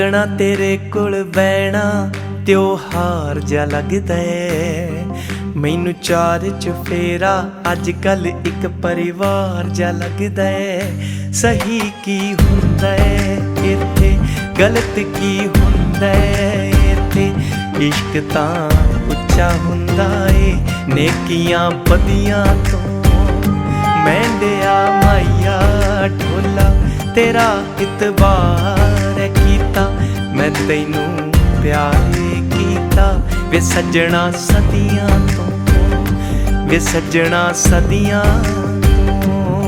ਨਾ ਤੇਰੇ ਕੋਲ ਬਹਿਣਾ ਤਿਉਹਾਰ ਜਿਹਾ ਲੱਗਦਾ ਏ ਮੈਨੂੰ। ਚਾਰ ਚੁਫੇਰਾ ਅੱਜ ਕੱਲ ਇੱਕ ਪਰਿਵਾਰ ਜਿਹਾ ਲੱਗਦਾ ਏ। ਸਹੀ ਕੀ ਹੁੰਦਾ ਏ ਇੱਥੇ, ਗਲਤ ਕੀ ਹੁੰਦਾ ਏ ਇੱਥੇ। ਇਸ਼ਕ ਤਾਂ ਉੱਚਾ ਹੁੰਦਾ ਏ ਨੇਕੀਆਂ ਬਦੀਆਂ ਤੋਂ। ਮਹਿੰਦਿਆ ਮਾਈਆ ਢੋਲਾ ਤੇਰਾ ਇਤਬਾਰ ਕੀਤਾ, ਮੈਂ ਤੈਨੂੰ ਪਿਆਰ ਕੀਤਾ ਵੇ ਸੱਜਣਾ ਸਦੀਆਂ ਤੋਂ, ਵੇ ਸੱਜਣਾ ਸਦੀਆਂ